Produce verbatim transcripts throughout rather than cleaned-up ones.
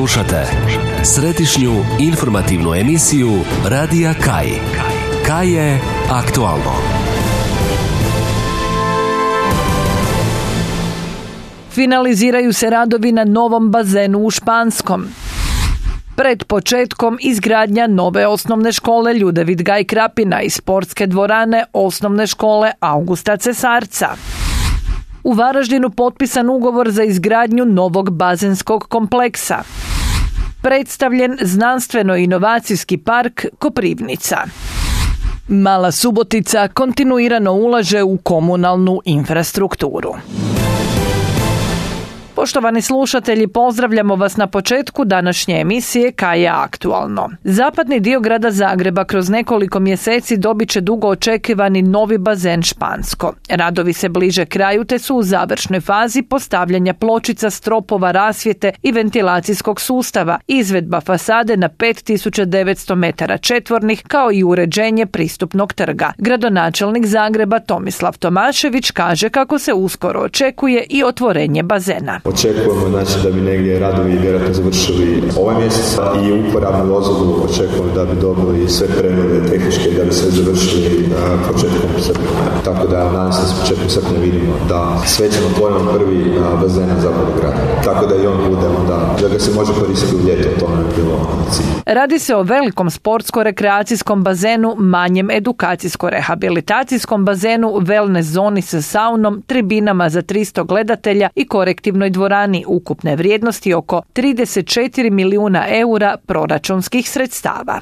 Slušate središnju informativnu emisiju Radija Kaj. Kaj je aktualno. Finaliziraju se radovi na novom bazenu u Španskom. Pred početkom izgradnja nove osnovne škole Ljudevit Gaj Krapina i sportske dvorane osnovne škole Augusta Cesarca. U Varaždinu potpisan ugovor za izgradnju novog bazenskog kompleksa. Predstavljen znanstveno-inovacijski park Koprivnica. Mala Subotica kontinuirano ulaže u komunalnu infrastrukturu. Poštovani slušatelji, pozdravljamo vas na početku današnje emisije Kaj je aktualno. Zapadni dio grada Zagreba kroz nekoliko mjeseci dobit će dugo očekivani novi bazen Špansko. Radovi se bliže kraju te su u završnoj fazi postavljanja pločica, stropova, rasvjete i ventilacijskog sustava, izvedba fasade na pet tisuća devetsto metara četvornih kao i uređenje pristupnog trga. Gradonačelnik Zagreba Tomislav Tomašević kaže kako se uskoro očekuje i otvorenje bazena. Očekujemo znači, da bi negdje radovi vjerojatno završili ovaj mjesec i uporabnu dozvolu očekujemo da bi dobili sve prenove tehničke da bi sve završili na početkom srpnja. Tako da nadam se da s početkom srpnja vidimo da svećano otvorimo prvi bazen na zapadu grada. Tako da i on bude onda, da ga se može koristiti u ljeto, to nam je bilo cilj. Radi se o velikom sportsko-rekreacijskom bazenu, manjem edukacijsko-rehabilitacijskom bazenu, wellness zoni sa saunom, tribinama za tristo gledatelja i korektivnoj dvorani ukupne vrijednosti oko trideset četiri milijuna eura proračunskih sredstava.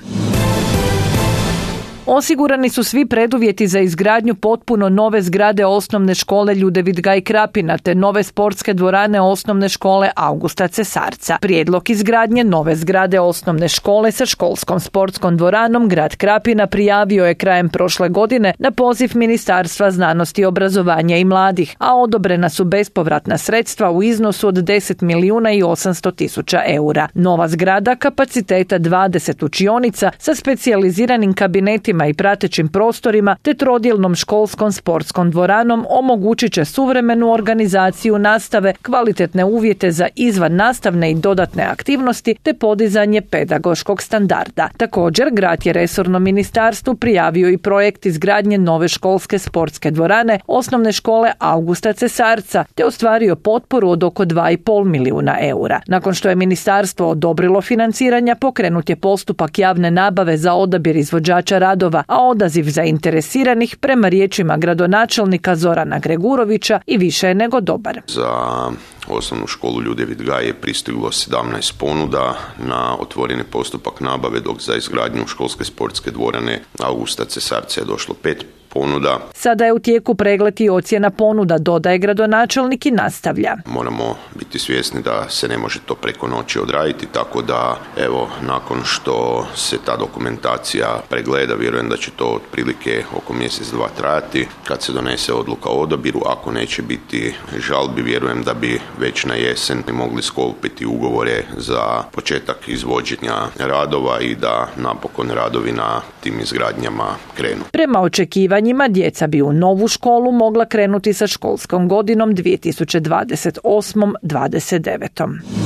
Osigurani su svi preduvjeti za izgradnju potpuno nove zgrade osnovne škole Ljudevit Gaj Krapina te nove sportske dvorane osnovne škole Augusta Cesarca. Prijedlog izgradnje nove zgrade osnovne škole sa školskom sportskom dvoranom grad Krapina prijavio je krajem prošle godine na poziv Ministarstva znanosti, obrazovanja i mladih, a odobrena su bespovratna sredstva u iznosu od deset milijuna i osamsto tisuća eura. Nova zgrada kapaciteta dvadeset učionica sa specijaliziranim kabinetima i pratećim prostorima te trodjelnom školskom sportskom dvoranom omogućit će suvremenu organizaciju nastave, kvalitetne uvjete za izvan nastavne i dodatne aktivnosti te podizanje pedagoškog standarda. Također, grad je resornom ministarstvu prijavio i projekt izgradnje nove školske sportske dvorane osnovne škole Augusta Cesarca te ostvario potporu od oko dva i pol milijuna eura. Nakon što je ministarstvo odobrilo financiranja, pokrenut je postupak javne nabave za odabir izvođača radova, a odaziv zainteresiranih prema riječima gradonačelnika Zorana Gregurovića i više je nego dobar. Za osnovnu školu Ljudevit Gaj je pristiglo sedamnaest ponuda na otvoreni postupak nabave, dok za izgradnju školske sportske dvorane Augusta Cesarca je došlo pet ponuda. Sada je u tijeku pregled i ocjena ponuda, dodaje gradonačelnik i nastavlja. Moramo biti svjesni da se ne može to preko noći odraditi, tako da evo, nakon što se ta dokumentacija pregleda, vjerujem da će to otprilike oko mjesec dva trajati. Kad se donese odluka o odabiru, ako neće biti žalbi, vjerujem da bi već na jesen mogli sklopiti ugovore za početak izvođenja radova i da napokon radovi na tim izgradnjama krenu. Prema očekivanjima, djeca bi u novu školu mogla krenuti sa školskom godinom dvije tisuće dvadeset osam dvadeset devet.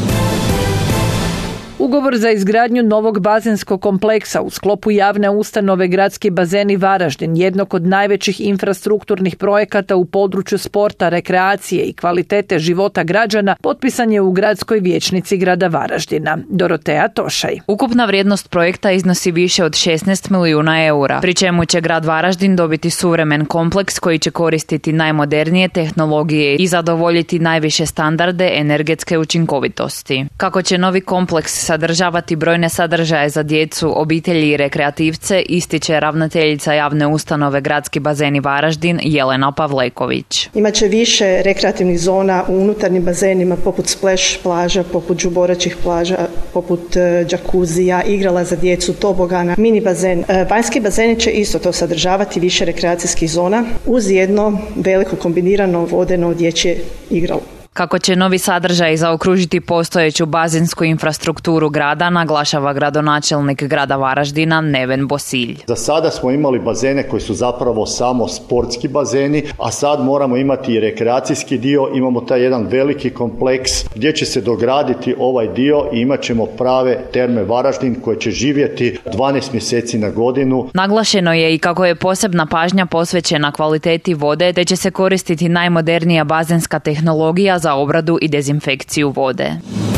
Ugovor za izgradnju novog bazenskog kompleksa u sklopu javne ustanove Gradski bazeni Varaždin, jednog od najvećih infrastrukturnih projekata u području sporta, rekreacije i kvalitete života građana, potpisan je u gradskoj vijećnici grada Varaždina. Dorotea Tošaj. Ukupna vrijednost projekta iznosi više od šesnaest milijuna eura, pri čemu će grad Varaždin dobiti suvremen kompleks koji će koristiti najmodernije tehnologije i zadovoljiti najviše standarde energetske učinkovitosti. Kako će novi kompleks sadržavati brojne sadržaje za djecu, obitelji i rekreativce, ističe ravnateljica javne ustanove Gradski bazeni Varaždin Jelena Pavleković. Imaće više rekreativnih zona u unutarnjim bazenima poput splash plaža, poput džuboračih plaža, poput džakuzija, igrala za djecu, tobogana, mini bazen. Vanjski bazeni će isto to sadržavati, više rekreacijskih zona uz jedno veliko kombinirano vodeno dječje igralo. Kako će novi sadržaj zaokružiti postojeću bazensku infrastrukturu grada, naglašava gradonačelnik grada Varaždina Neven Bosilj. Za sada smo imali bazene koji su zapravo samo sportski bazeni, a sad moramo imati i rekreacijski dio, imamo taj jedan veliki kompleks gdje će se dograditi ovaj dio i imat ćemo prave terme Varaždin koje će živjeti dvanaest mjeseci na godinu. Naglašeno je i kako je posebna pažnja posvećena kvaliteti vode, te će se koristiti najmodernija bazenska tehnologija za obradu i dezinfekciju vode.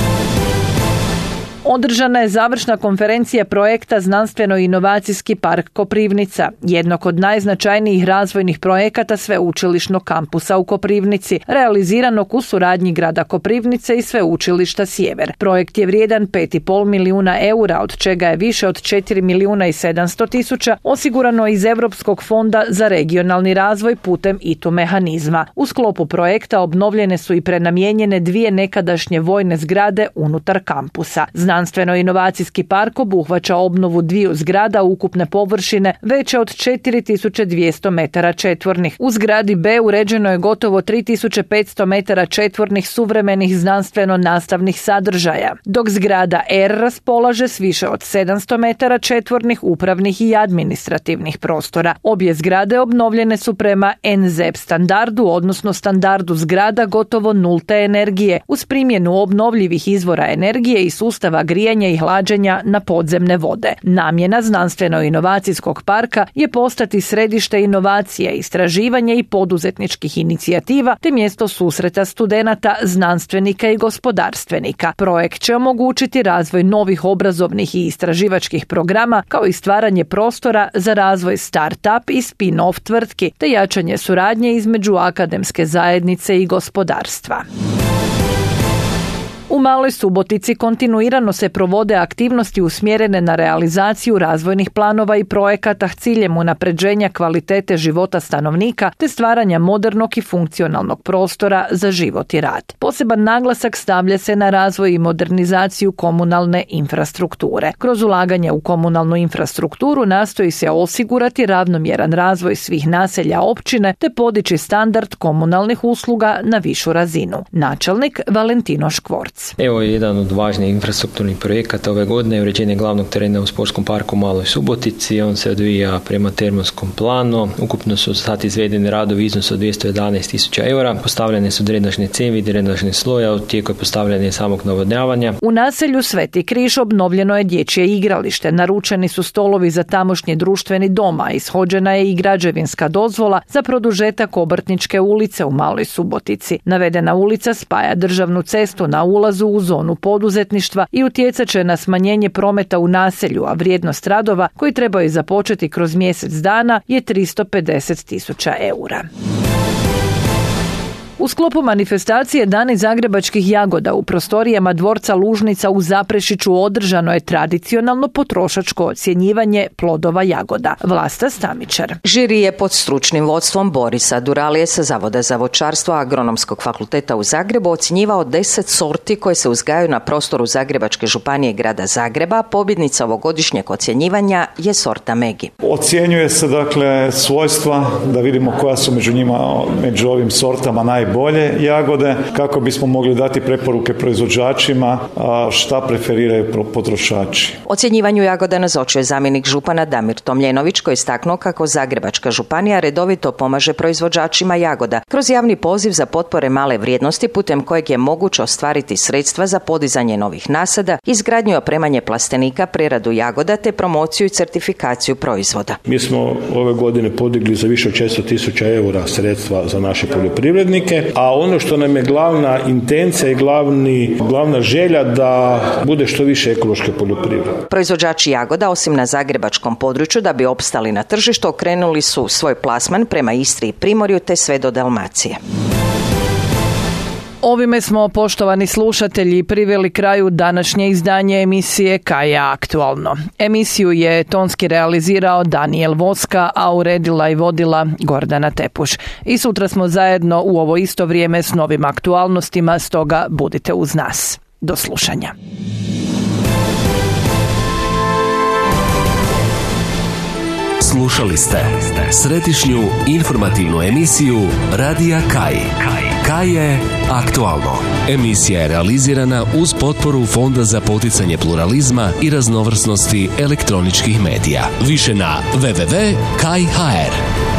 Održana je završna konferencija projekta Znanstveno-inovacijski park Koprivnica, jednog od najznačajnijih razvojnih projekata sveučilišnog kampusa u Koprivnici, realiziranog u suradnji grada Koprivnice i sveučilišta Sjever. Projekt je vrijedan pet i pol milijuna eura, od čega je više od četiri milijuna i sedamsto tisuća osigurano iz Europskog fonda za regionalni razvoj putem I T U mehanizma. U sklopu projekta obnovljene su i prenamijenjene dvije nekadašnje vojne zgrade unutar kampusa. Znanstveno-inovacijski park obuhvaća obnovu dviju zgrada ukupne površine veće od četiri tisuće dvjesto metara četvornih. U zgradi B uređeno je gotovo tri tisuće petsto metara četvornih suvremenih znanstveno-nastavnih sadržaja, dok zgrada R raspolaže s više od sedamsto metara četvornih upravnih i administrativnih prostora. Obje zgrade obnovljene su prema N Z E P standardu, odnosno standardu zgrada gotovo nulte energije, uz primjenu obnovljivih izvora energije i sustava grijanja i hlađenja na podzemne vode. Namjena Znanstveno-inovacijskog parka je postati središte inovacija, istraživanja i poduzetničkih inicijativa te mjesto susreta studenata, znanstvenika i gospodarstvenika. Projekt će omogućiti razvoj novih obrazovnih i istraživačkih programa kao i stvaranje prostora za razvoj start-up i spin-off tvrtki te jačanje suradnje između akademske zajednice i gospodarstva. U Maloj Subotici kontinuirano se provode aktivnosti usmjerene na realizaciju razvojnih planova i projekata s ciljem unapređenja kvalitete života stanovnika te stvaranja modernog i funkcionalnog prostora za život i rad. Poseban naglasak stavlja se na razvoj i modernizaciju komunalne infrastrukture. Kroz ulaganje u komunalnu infrastrukturu nastoji se osigurati ravnomjeran razvoj svih naselja općine te podići standard komunalnih usluga na višu razinu. Načelnik Valentino Škvorc. Evo je jedan od važnih infrastrukturnih projekata ove godine, uređenje glavnog terena u sportskom parku u Maloj Subotici. On se odvija prema termonskom planu. Ukupno su sad izvedeni radovi iznosu od dvjesto jedanaest tisuća eura. Postavljene su drenažne cijevi, drenažne sloja, u tijeku je postavljanje samog navodnjavanja. U naselju Sveti Križ obnovljeno je dječje igralište, naručeni su stolovi za tamošnji društveni dom, a ishođena je i građevinska dozvola za produžetak Obrtničke ulice u Maloj Subotici. Navedena ulica spaja državnu cestu na ulazu u zonu poduzetništva i utjecat će na smanjenje prometa u naselju, a vrijednost radova koji trebaju započeti kroz mjesec dana je tristo pedeset tisuća eura. U sklopu manifestacije Dani zagrebačkih jagoda u prostorijama dvorca Lužnica u Zaprešiću održano je tradicionalno potrošačko ocjenjivanje plodova jagoda. Vlasta Stamičar. Žiri je pod stručnim vodstvom Borisa Duralije sa Zavoda za voćarstvo Agronomskog fakulteta u Zagrebu ocjenjivao deset sorti koje se uzgajaju na prostoru Zagrebačke županije i grada Zagreba. Pobjednica ovogodišnjeg ocjenjivanja je sorta Megi. Ocjenjuje se dakle svojstva, da vidimo koja su među njima, među ovim sortama najbolje jagode, kako bismo mogli dati preporuke proizvođačima šta preferiraju potrošači. Ocjenjivanju jagoda nazočio je zamjenik župana Damir Tomljenović koji je istaknuo kako Zagrebačka županija redovito pomaže proizvođačima jagoda kroz javni poziv za potpore male vrijednosti putem kojeg je moguće ostvariti sredstva za podizanje novih nasada, izgradnju i opremanje plastenika, preradu jagoda te promociju i certifikaciju proizvoda. Mi smo ove godine podigli za više od četiristo tisuća eura sredstva za naše poljoprivrednike, a ono što nam je glavna intencija i glavni, glavna želja da bude što više ekološke poljoprivrede. Proizvođači jagoda, osim na zagrebačkom području, da bi opstali na tržištu, okrenuli su svoj plasman prema Istri i Primorju te sve do Dalmacije. Ovime smo, poštovani slušatelji, priveli kraju današnje izdanje emisije Kaj je aktualno. Emisiju je tonski realizirao Daniel Voska, a uredila i vodila Gordana Tepuš. I sutra smo zajedno u ovo isto vrijeme s novim aktualnostima, stoga budite uz nas. Do slušanja. Slušali ste središnju informativnu emisiju Radija Kaj. Kaj je Aktualno. Emisija je realizirana uz potporu Fonda za poticanje pluralizma i raznovrsnosti elektroničkih medija. Više na w w w tačka k i tačka h r.